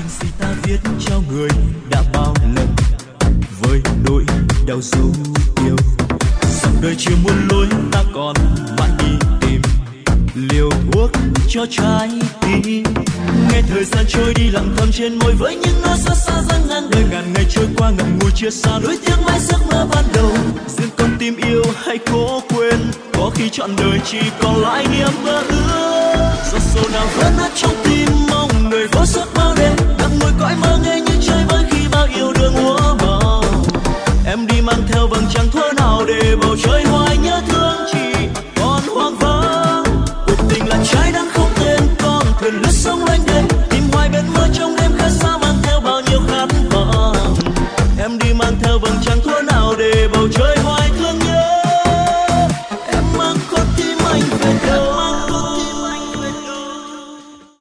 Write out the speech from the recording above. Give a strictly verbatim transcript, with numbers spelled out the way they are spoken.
gì ta viết cho người đã bao lần với nỗi đau dấu yêu. Dòng đời chưa muôn lối ta còn mãi đi tìm liều thuốc cho trái tim. Nghe thời gian trôi đi lặng thầm trên môi với những nỗi xót xa dang ngang đời. Ngàn ngày trôi qua ngậm ngùi chia xa nuối tiếc mãi giấc mơ ban đầu. Riêng con tim yêu hay cố quên, có khi trọn đời chỉ còn lại niềm mơ ước. Giọt sầu nào vỡ nát trong tim mong người vô suốt bao đêm. Đắm môi cõi mơ nghe như chơi vơi khi bao yêu đương úa màu. Em đi mang theo vầng trăng thuở nào để bầu trời hoài nhớ thương chỉ còn hoang vắng. Cuộc tình là trái đắng không tên con thuyền lướt sóng lênh